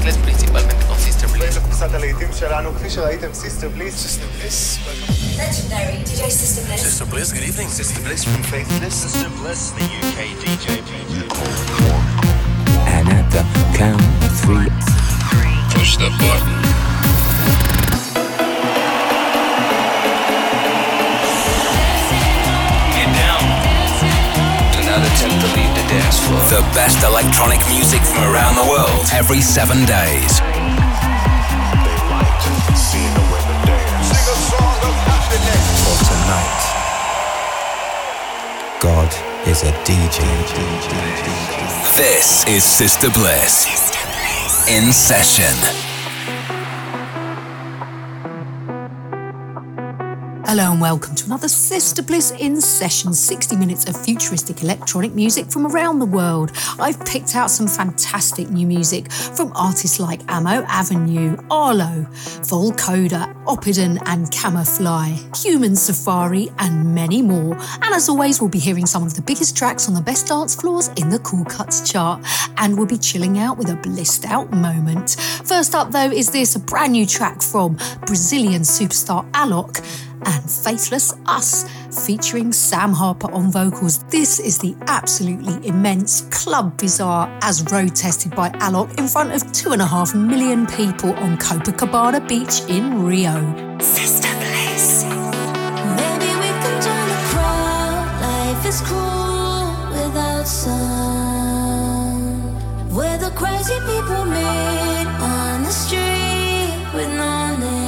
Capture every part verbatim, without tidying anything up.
Faithless, principalmente con Sister Bliss. לקבוצת הלהיטים שלנו, כפי שראיתם, Sister Bliss. Sister Bliss, Legendary D J Sister Bliss. Sister Bliss, good evening. Sister Bliss from Faithless. Sister Bliss, the U K D J. And at the count of three, Push the button. Get down. Do not attempt to leave the dance floor. the best electronic music from around the world every seven days. They like seeing the women dance. Sing a song of happiness. For tonight, God is a D J. This is Sister Bliss. Sister Bliss. In session. Hello and welcome to another Sister Bliss in session, sixty minutes of futuristic electronic music from around the world. I've picked out some fantastic new music from artists like Ammo Avenue, Arlo, Volcoda, Oppidan and Camofly, Human Safari and many more. And as always, we'll be hearing some of the biggest tracks on the best dance floors in the Cool Cuts chart, and we'll be chilling out with a blissed out moment. First up though is this, a brand new track from Brazilian superstar Alok and Faithless Us, featuring Sam Harper on vocals. This is the absolutely immense Club Bizarre as road tested by Alok in front of two and a half million people on Copacabana Beach in Rio. Sister Bliss. Maybe we can join the crowd. Life is cruel without sound. Where the crazy people meet on the street with no name.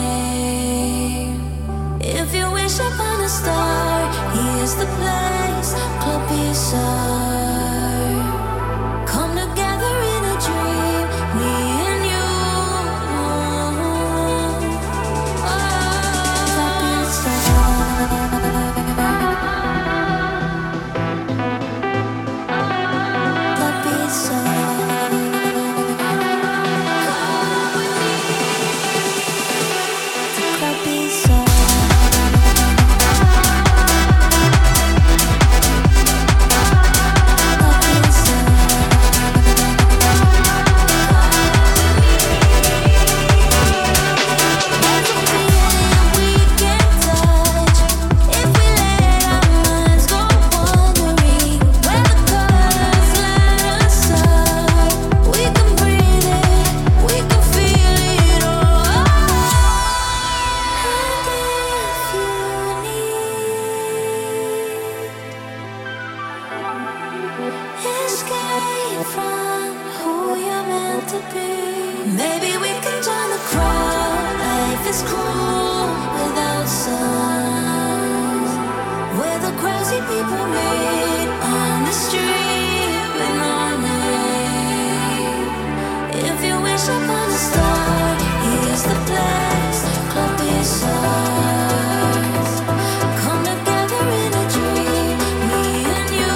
If you wish upon a star, here's the place, Club Bizarre. Come together in a dream, me and you. Oh, Club Bizarre. Club Bizarre. Come with me to Club Bizarre. Escape from who you're meant to be. Maybe we can join the crowd. Life is cruel without sound. Where the crazy people meet on the street with no name. If you wish upon a star, here's the place, Club Bizarre. Come together in a dream, me and you.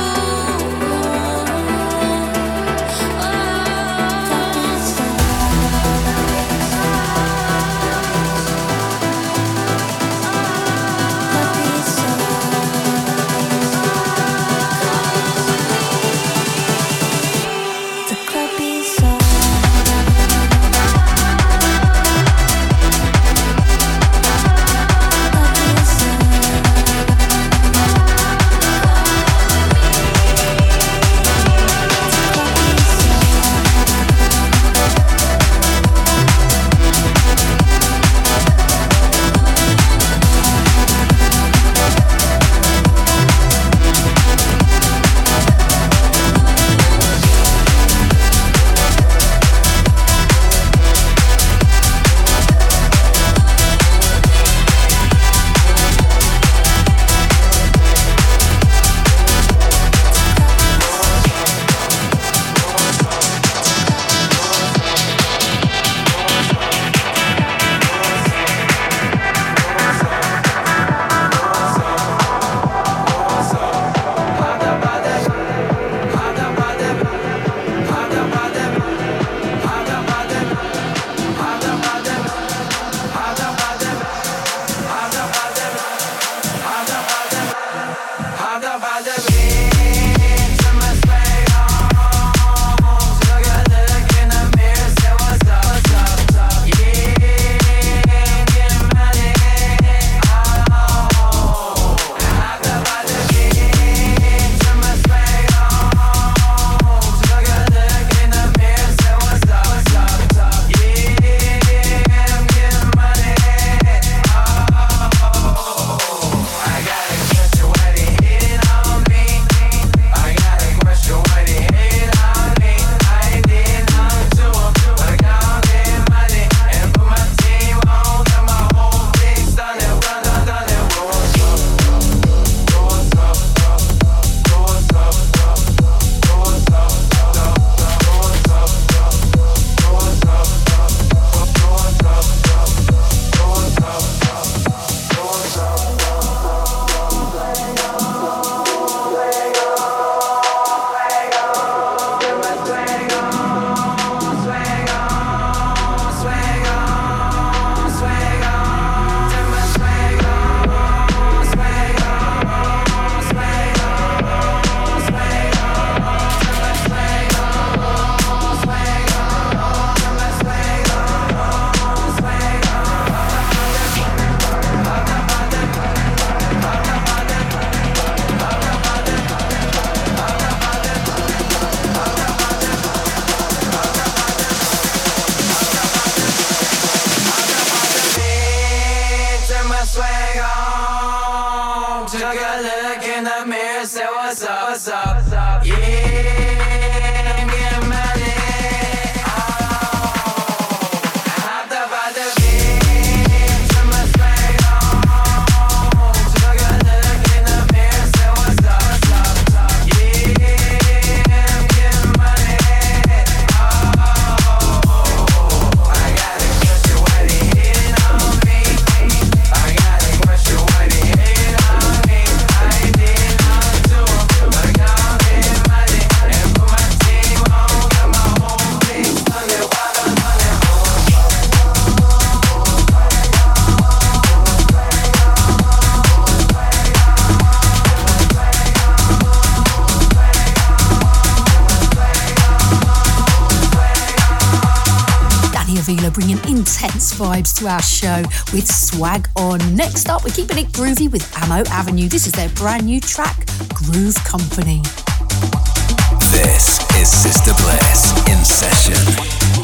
Avila bringing intense vibes to our show with Swag On. Next up, we're keeping it groovy with Ammo Avenue. This is their brand new track, Groove Company. This is Sister Bliss in session.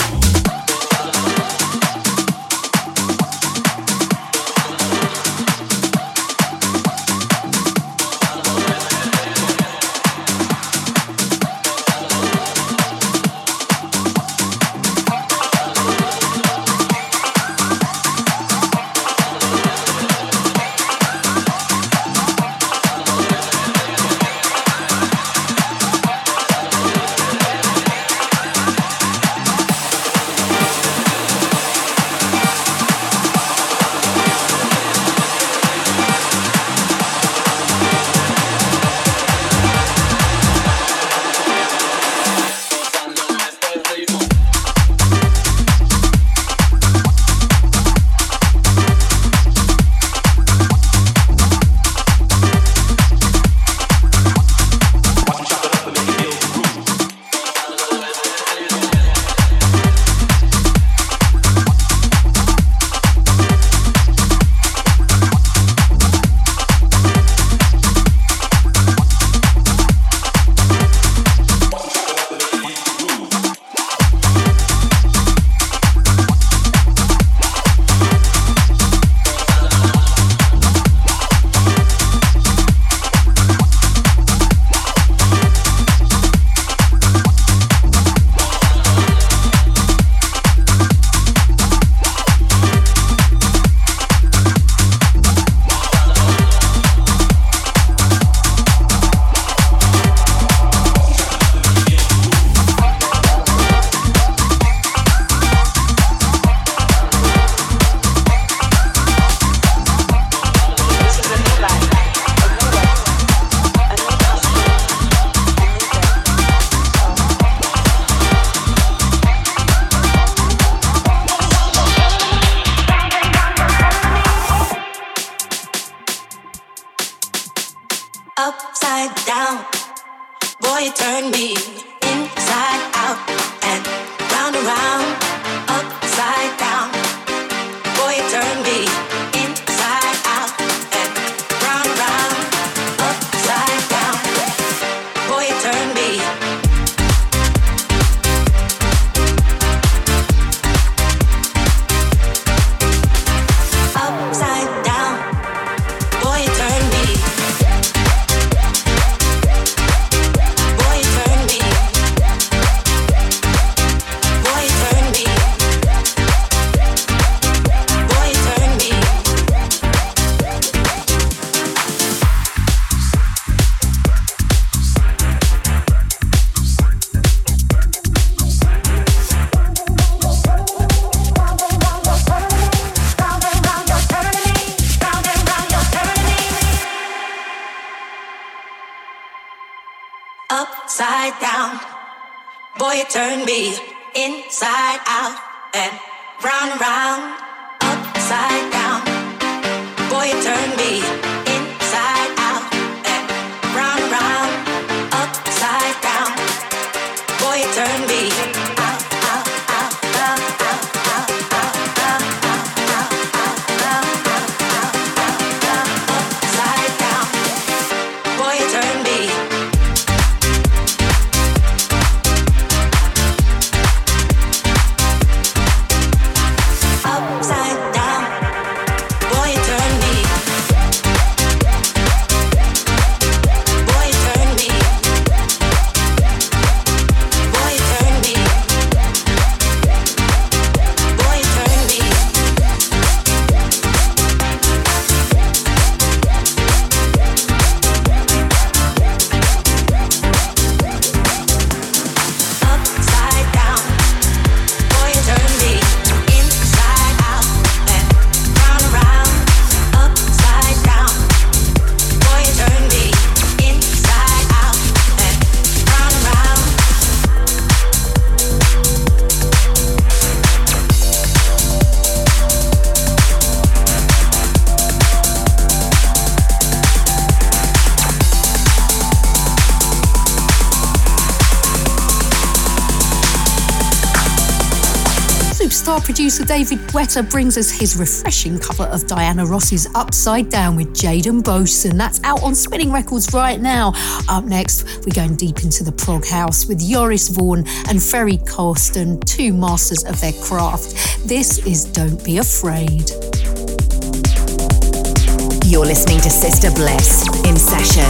Upside down, boy, you turn me inside out and round and round. Upside down, boy, you turn me inside out and round and round. Upside down, boy, you turn me out, out, out, out, out, out, out, out, out, out, out, out, upside down, boy, you turn me. Upside down, boy, you turn me. Boy, you turn me. Boy, you turn me. all-star producer David Guetta brings us his refreshing cover of Diana Ross's Upside Down with Jaden Boson. That's out on Spinning Records right now. Up next, we're going deep into the prog house with Joris Vaughan and Ferry Corsten, two masters of their craft. This is Don't Be Afraid. You're listening to Sister Bliss in session.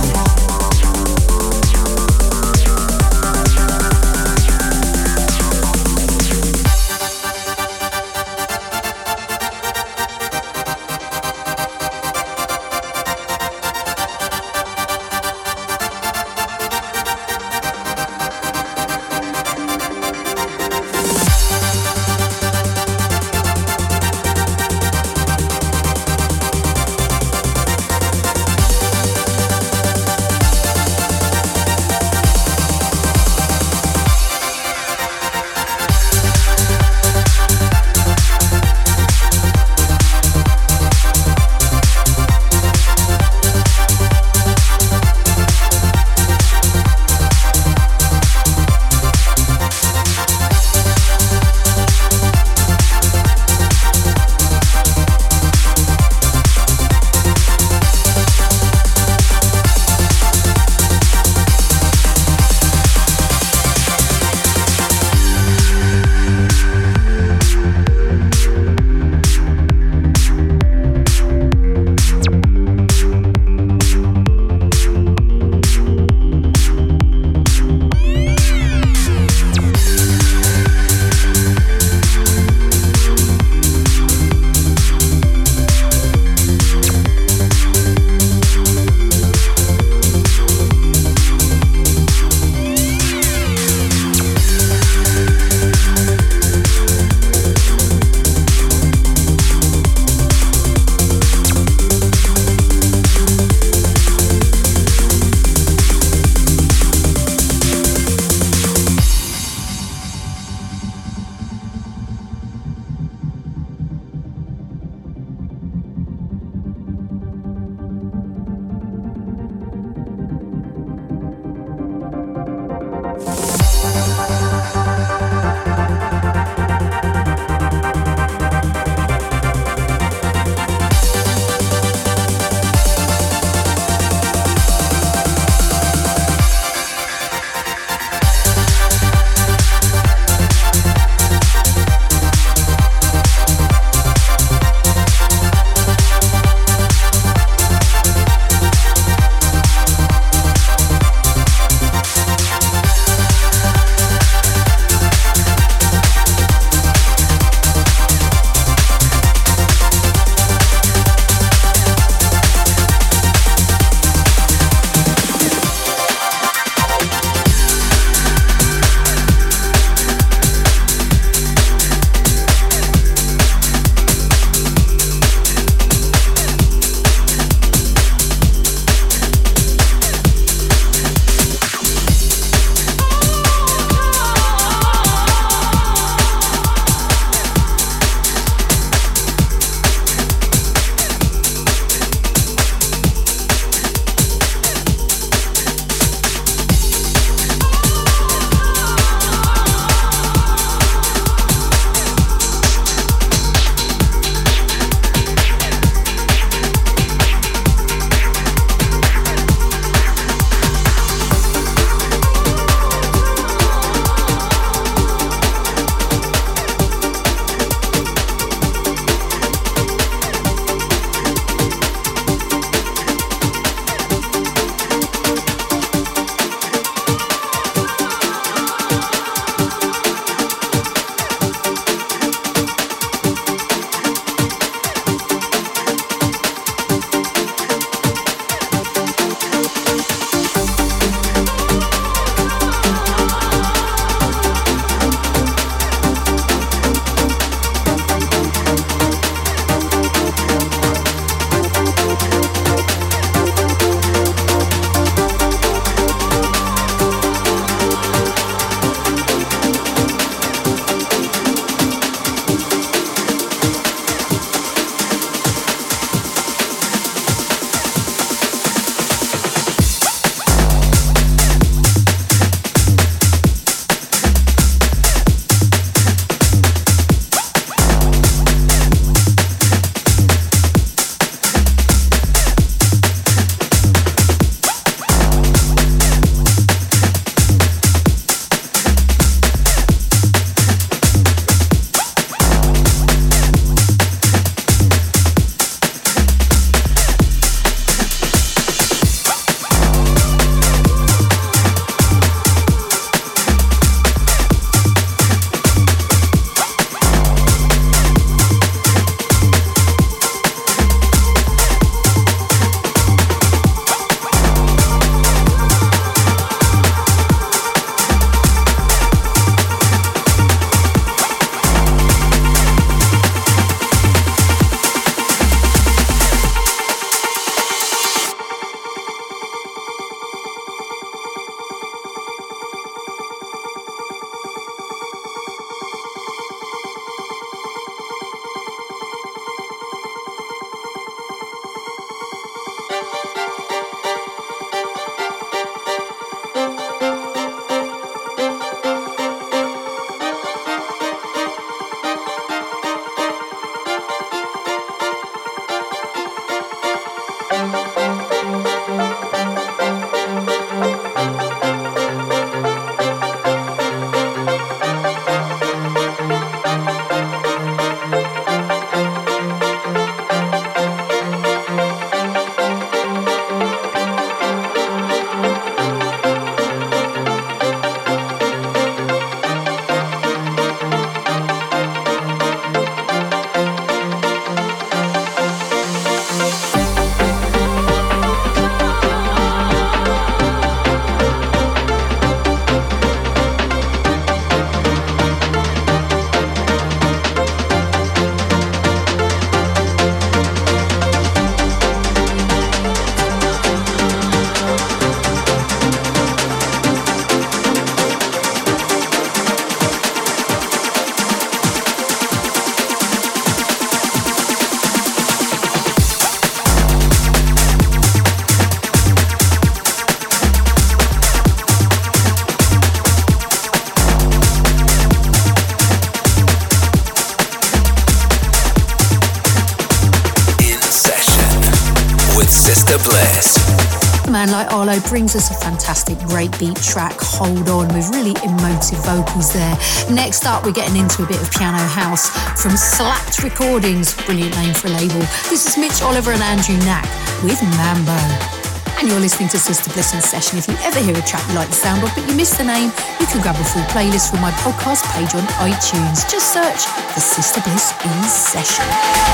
man like Arlo brings us a fantastic breakbeat track, Hold On, with really emotive vocals there. Next up, we're getting into a bit of piano house from Slapped Recordings, brilliant name for a label. This is Mitch Oliver and Andrew Knack with Mambo. And you're listening to Sister Bliss in Session. If you ever hear a track you like the sound of but you missed the name, you can grab a full playlist from my podcast page on iTunes. Just search for Sister Bliss in Session.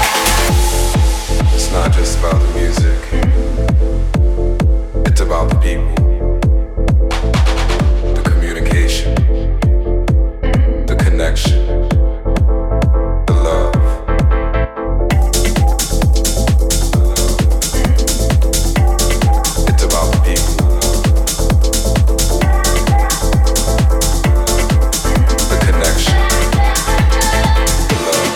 It's not just about the music, it's about the people, the communication, the connection, the love. It's about the people, the connection, the love.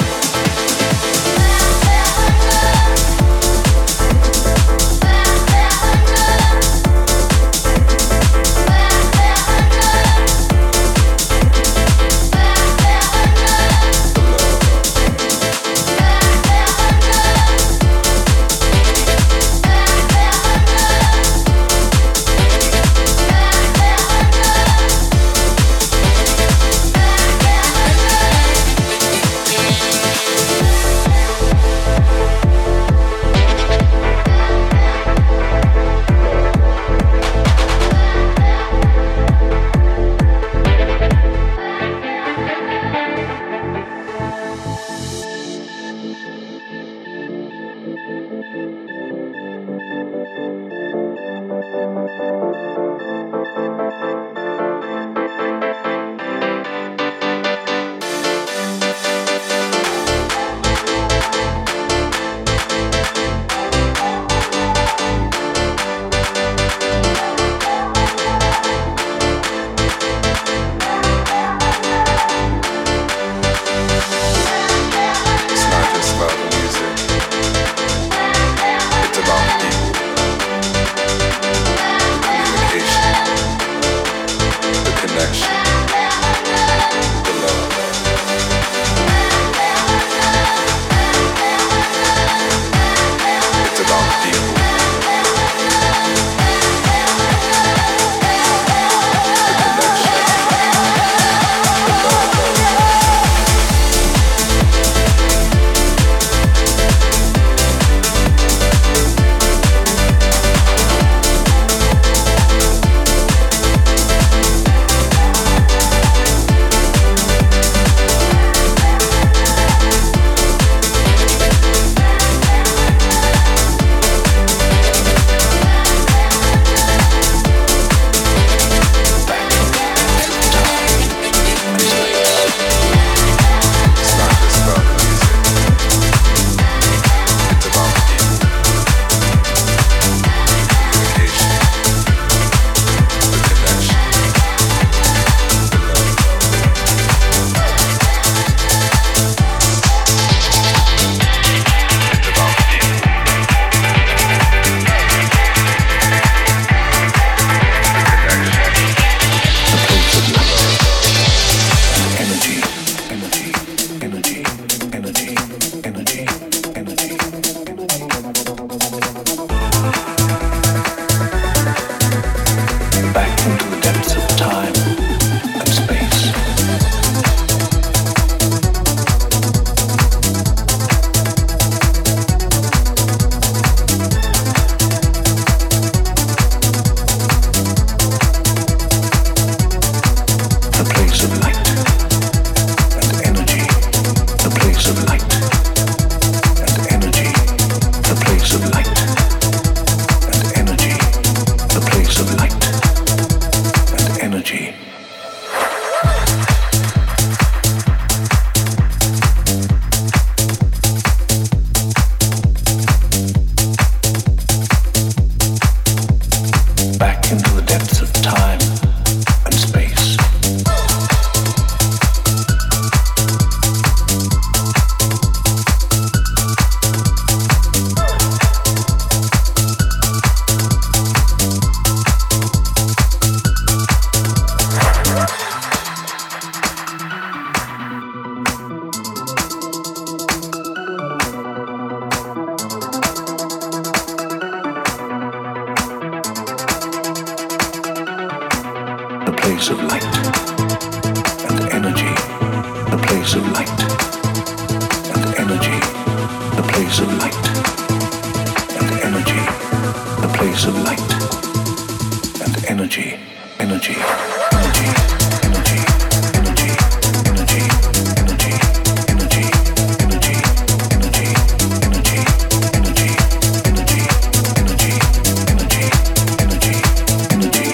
of light. And energy, the place of light. And energy, the place of light. And energy, the place of light. And energy, energy, energy, energy, energy, energy, energy, energy, energy, energy, energy, energy, energy, energy, energy, energy, energy,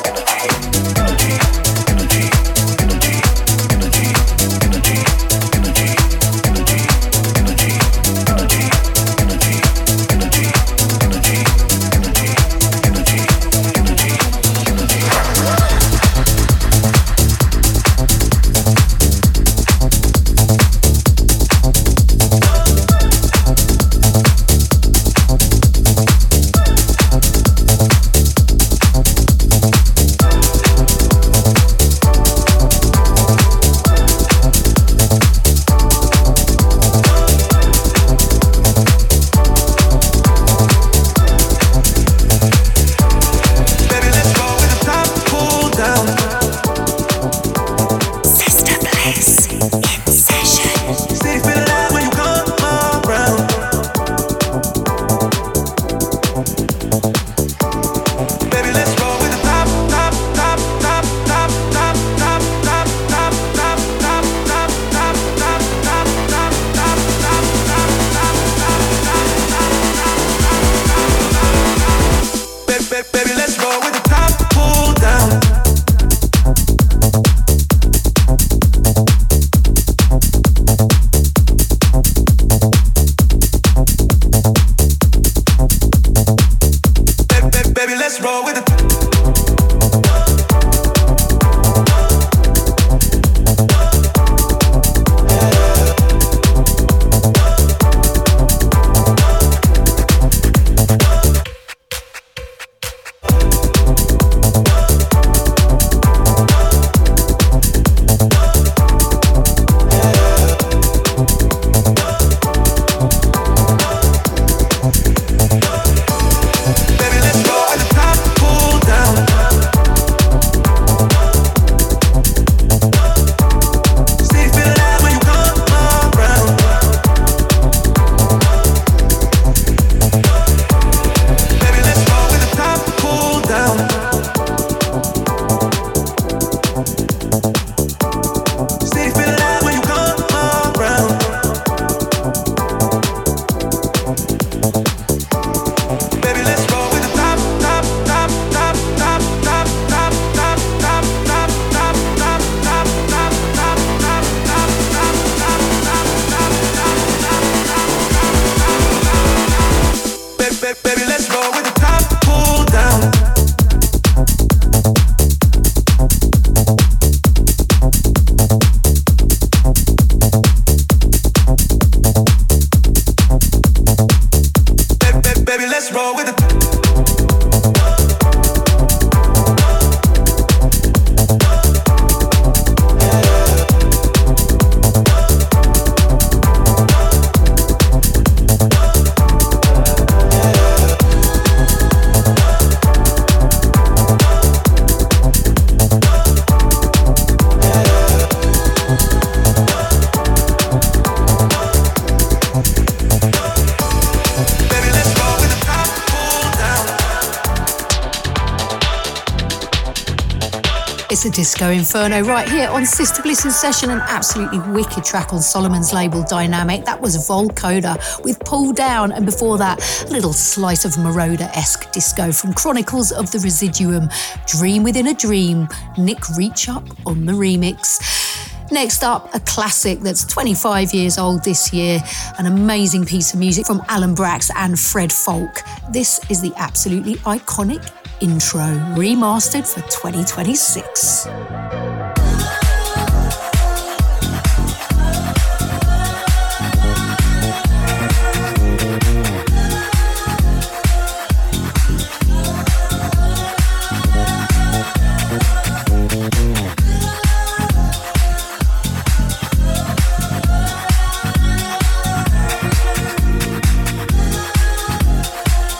It's a Disco Inferno right here on Sister Bliss in Session, an absolutely wicked track on Solomon's label Dynamic. That was Volcoda with Pull Down, and before that, a little slice of Marauder-esque disco from Chronicles of the Residuum, Dream Within a Dream, Nick Reachup on the remix. Next up, a classic that's twenty-five years old this year, an amazing piece of music from Alan Brax and Fred Falk. This is the absolutely iconic Intro, remastered for twenty twenty-six.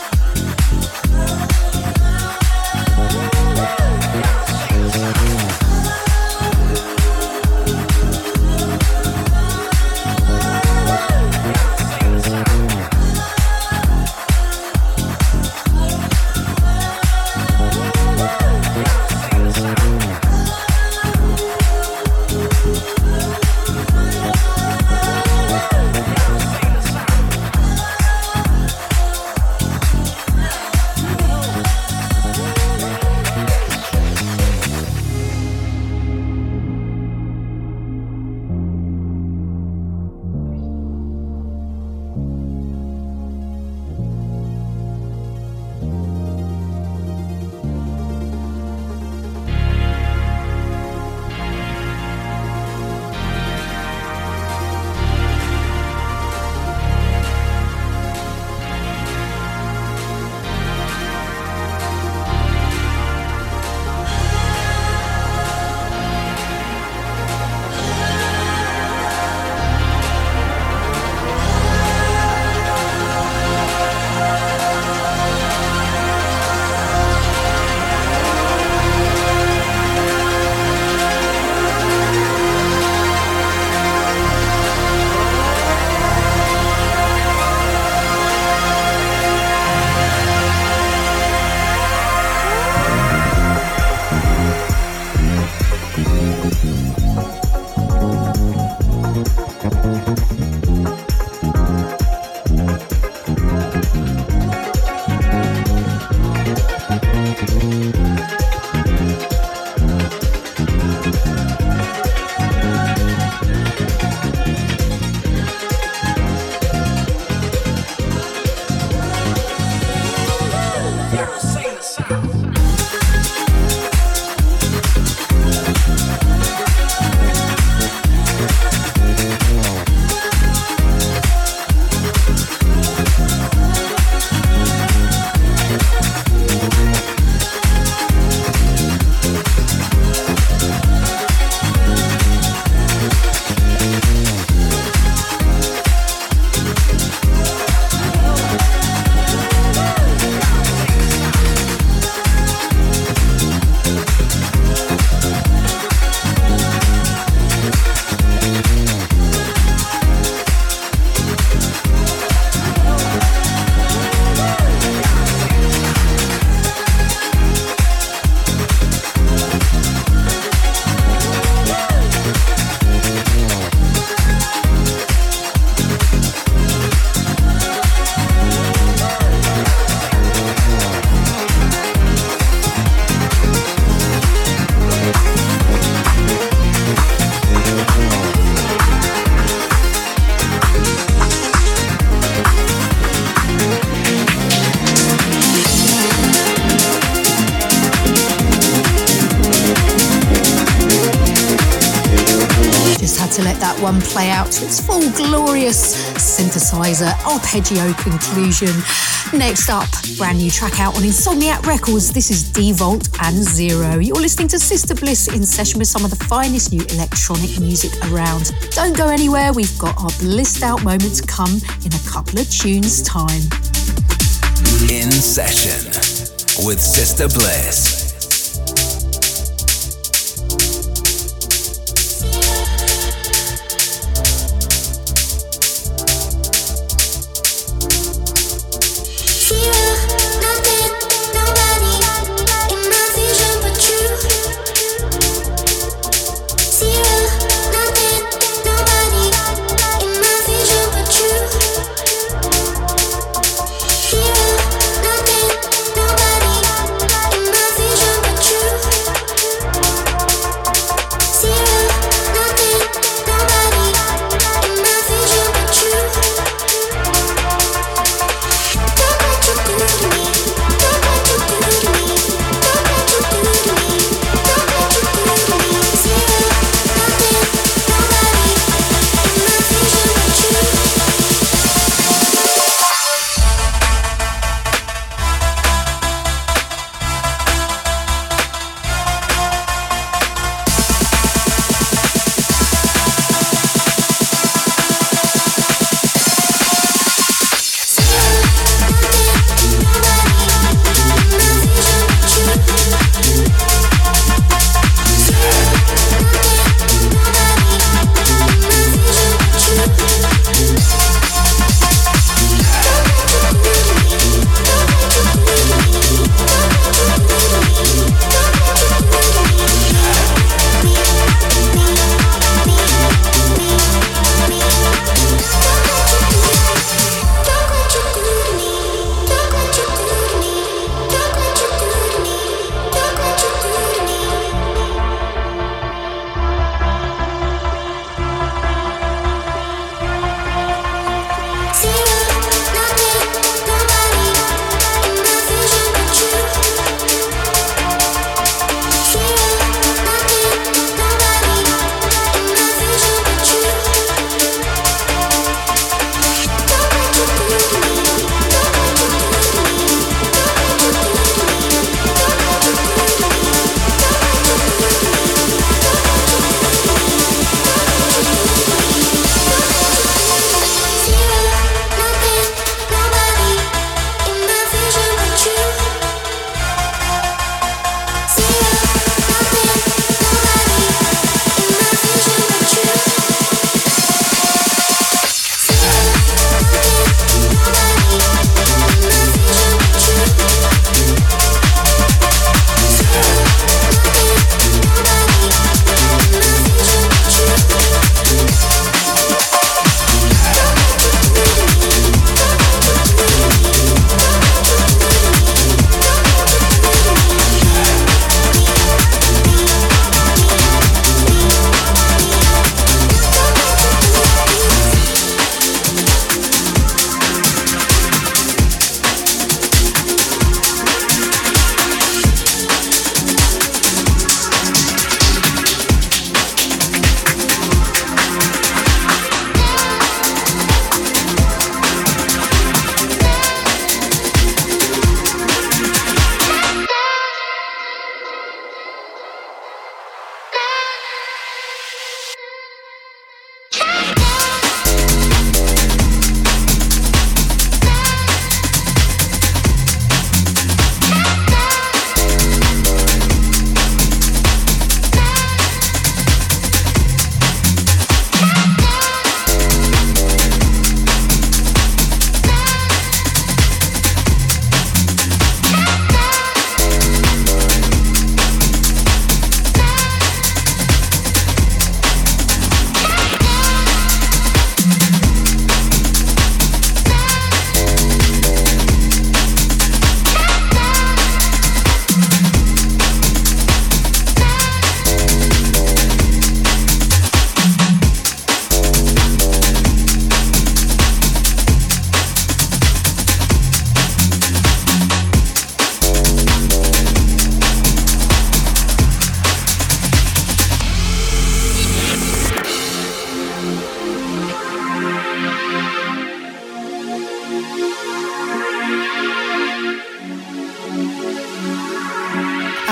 We'll be right back. One play out to its full glorious synthesizer arpeggio conclusion. Next up, brand new track out on Insomniac Records. This is D-Volt and Zero. You're listening to Sister Bliss in session with some of the finest new electronic music around. Don't go anywhere, we've got our blissed out moment to come in a couple of tunes time. In session with Sister Bliss. Nobody in my vision.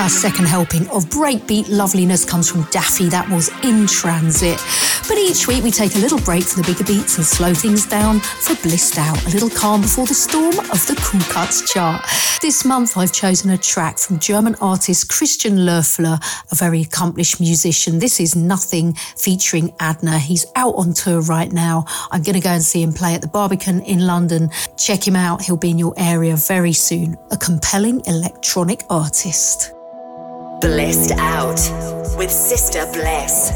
Our second helping of breakbeat loveliness comes from Daffy. That was In Transit. But each week we take a little break for the bigger beats and slow things down for Blissed Out, a little calm before the storm of the Cool Cuts chart. This month I've chosen a track from German artist Christian Loeffler, a very accomplished musician. This is Nothing featuring Adna. He's out on tour right now. I'm going to go and see him play at the Barbican in London. Check him out. He'll be in your area very soon. A compelling electronic artist. Blissed Out with Sister Bliss.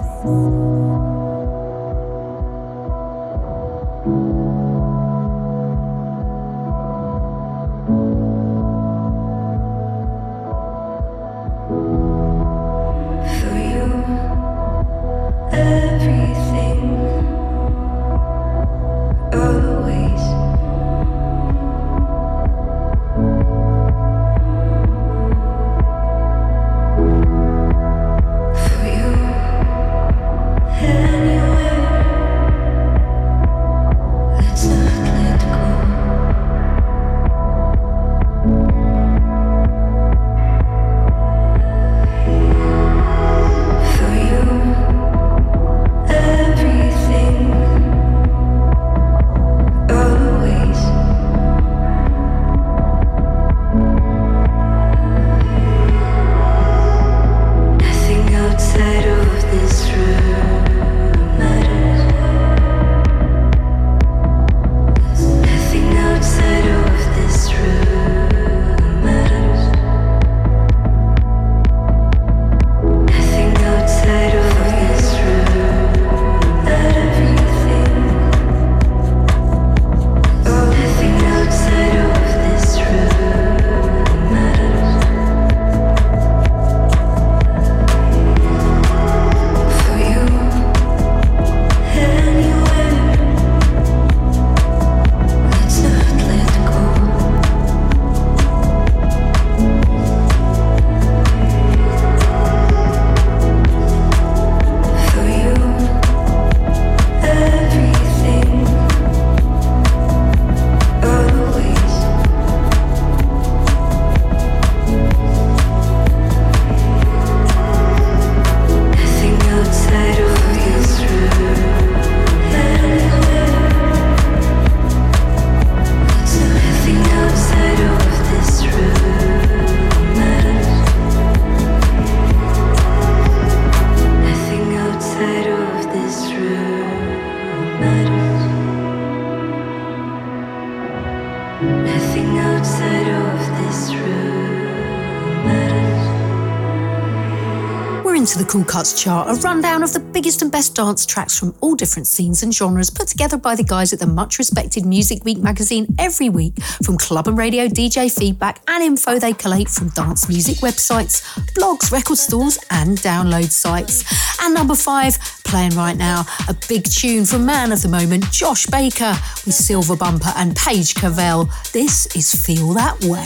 To the Cool Cuts chart, a rundown of the biggest and best dance tracks from all different scenes and genres put together by the guys at the much respected Music Week magazine every week, from club and radio D J feedback and info they collate from dance music websites, blogs, record stores and download sites. And number five, playing right now, a big tune from man of the moment, Josh Baker, with Silver Bumper and Paige Cavell. This is Feel That Way.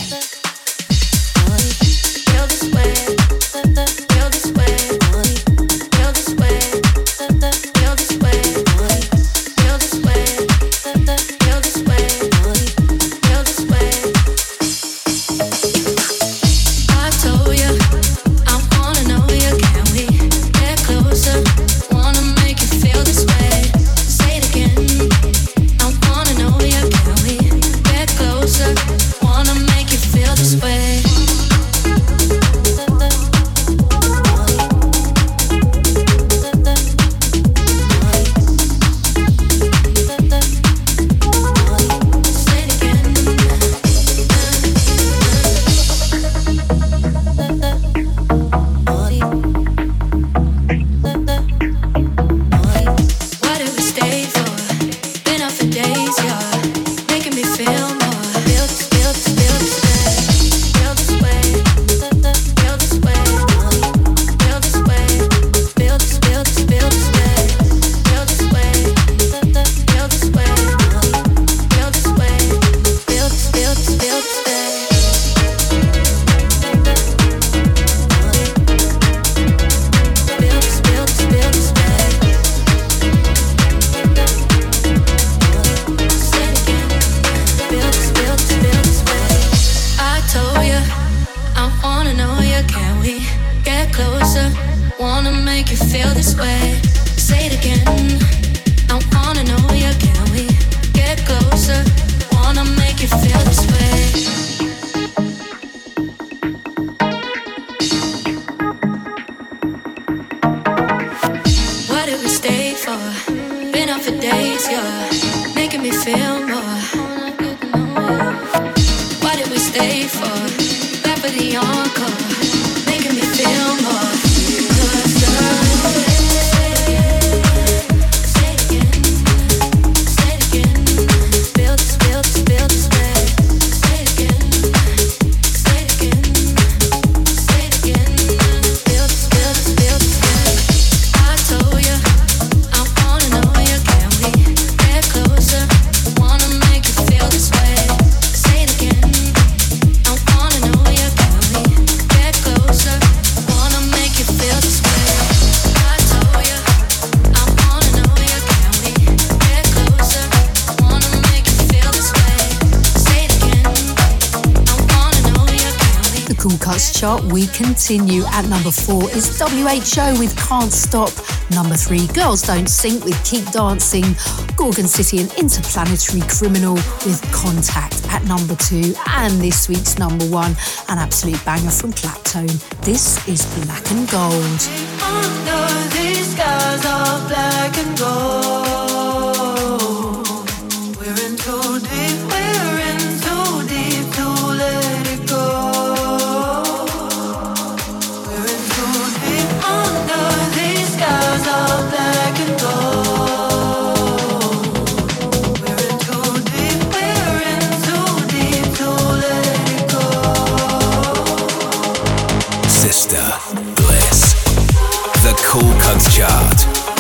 Feel this way. Feel this way. Feel the this way. Say it again. I wanna know you. Can we get closer? Wanna make you feel this way. What did we stay for? Been up for days, you're making me feel more. What did we stay for? Back for the encore, making me feel more. Chart, we continue. At number four is W H O with Can't Stop. Number three, Girls Don't Sink with Keep Dancing. Gorgon City and Interplanetary Criminal with Contact at number two. And this week's number one, an absolute banger from Claptone. This is Black and Gold. Under these skies are black and gold. We're in too deep, we're in too deep to let it go. Skies are black and gold. We're in too deep, we're in too deep to let it go. Sister Bliss, the Cool Cuts Chart.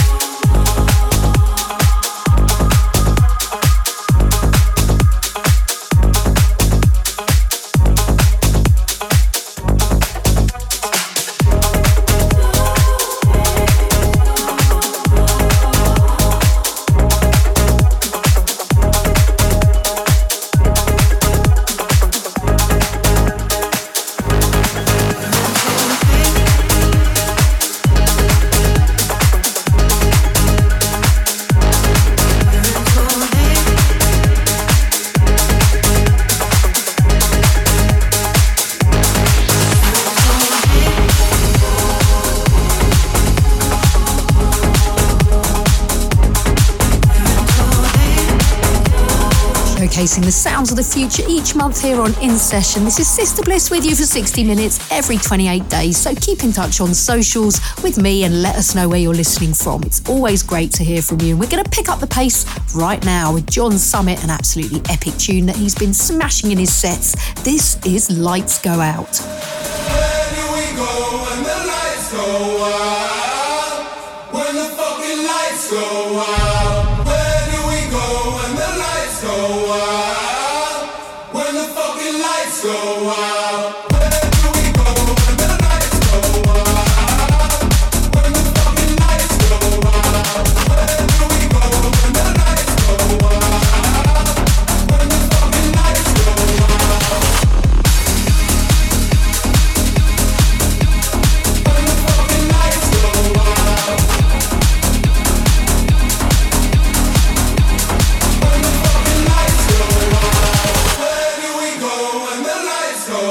Showcasing the sounds of the future each month here on In Session. This is Sister Bliss with you for sixty minutes every twenty-eight days. So keep in touch on socials with me and let us know where you're listening from. It's always great to hear from you. And we're going to pick up the pace right now with John Summit, an absolutely epic tune that he's been smashing in his sets. This is Lights Go Out. Where do we go when the lights go out? When the fucking lights go out? Where do we go when the lights go out? When the fucking lights go out? Where do we go when the lights go out? When the fucking lights go out? Where do we go when the lights go out? When the fucking lights go out? When the fucking lights go out? When the fucking lights go out? Where do we go when the lights go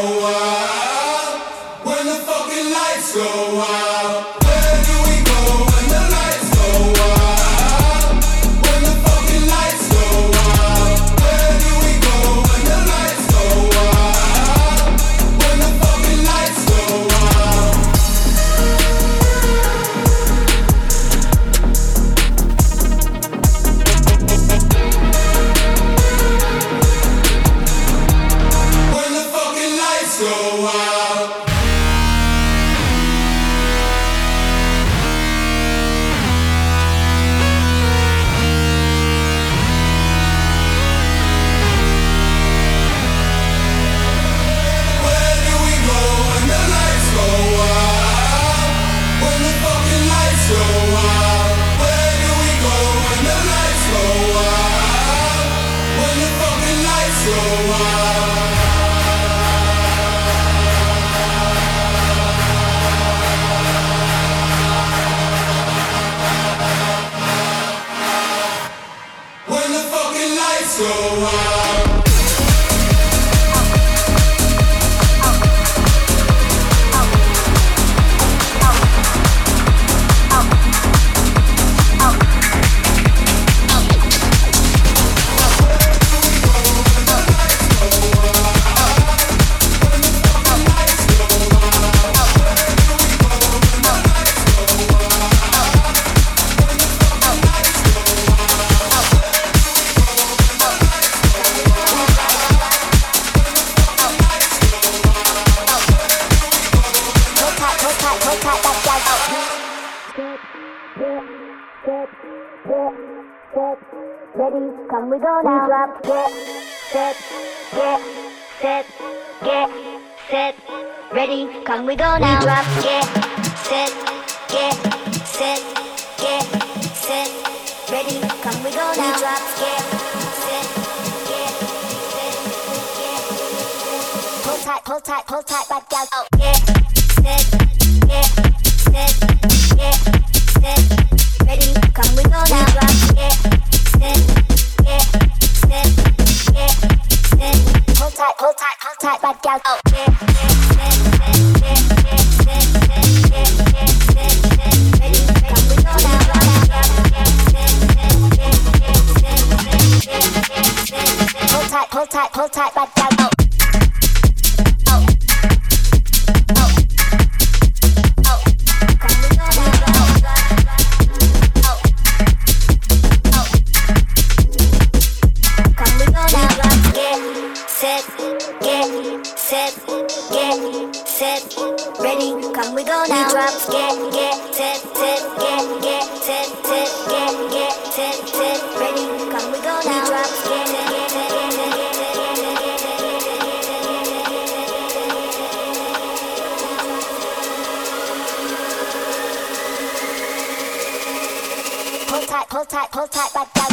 Ready, come we go now. Drop, get, set, get, set, get, set. Ready, come we go now. Drop, get, set, get, set, get, set. Ready, come we go now. Drop, get, set, get, set, get. Pull tight, pull tight, pull tight, bad gal. Oh, get, set, get, set, get, set. Ready, come we go now. Drop, get, set, get, set, get, set. Pull tight, pull tight, pull tight, bad gal. Oh, get, set, get, get, set, get, get, set, set. Ready, come we go now. Drop, get, set, get, get, set, get, get, set. Pull tight, pull tight, pull tight, bad gal. Oh. Ready, come we go now. Drop, get, get, set, set, get, get, set, set, get, get, set, set. Ready, come we go now. Drop, get, get, get, pull tight, pull tight, pull tight, bad gal.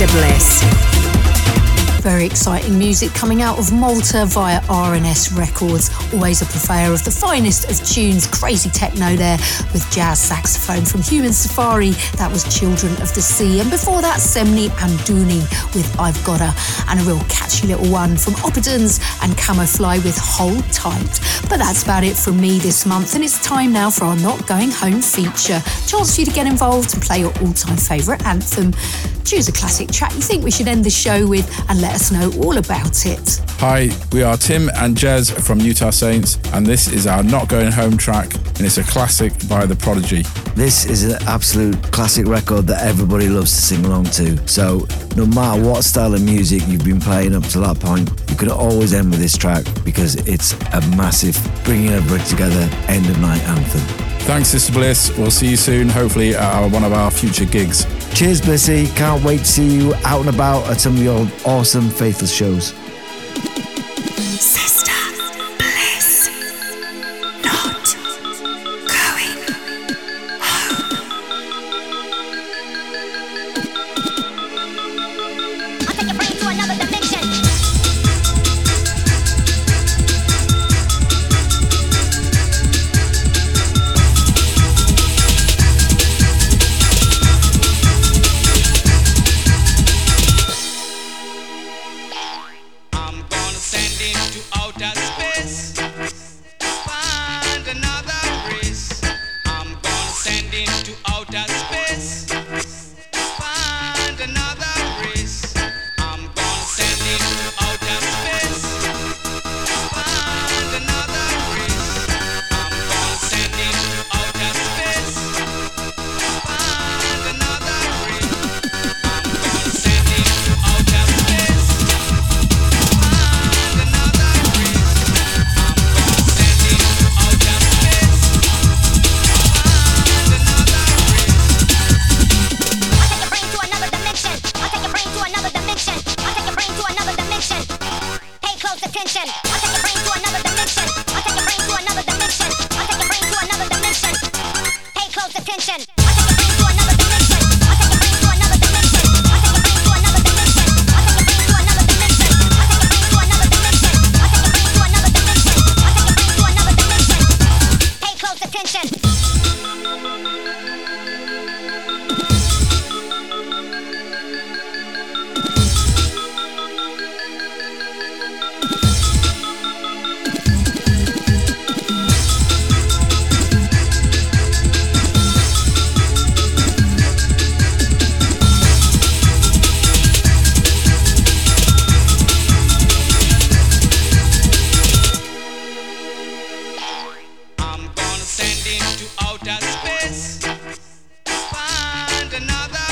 Sister Bliss. Very exciting music coming out of Malta via R and S Records. Always a purveyor of the finest of tunes. Crazy techno there with jazz saxophone from Human Safari. That was Children of the Sea. And before that, Semni Amdouni with I've Gotta. And a real catchy little one from Opidons and Camoufly with Hold Tight. But that's about it from me this month. And it's time now for our Not Going Home feature. Chance for you to get involved and play your all-time favourite anthem. Choose a classic track you think we should end the show with and let us know all about it. Hi, we are Tim and Jez from Utah Saints, and this is our Not Going Home track, and it's a classic by The Prodigy. This is an absolute classic record that everybody loves to sing along to. So no matter what style of music you've been playing up to that point, you can always end with this track because it's a massive bringing everybody together end of night anthem. Thanks, Sister Bliss. We'll see you soon, hopefully at our, one of our future gigs. Cheers, Blissy. Can't wait to see you out and about at some of your awesome Faithless shows. Sister Bliss. Not going home. I'll take your brain to another dimension. Send into outer space. Find another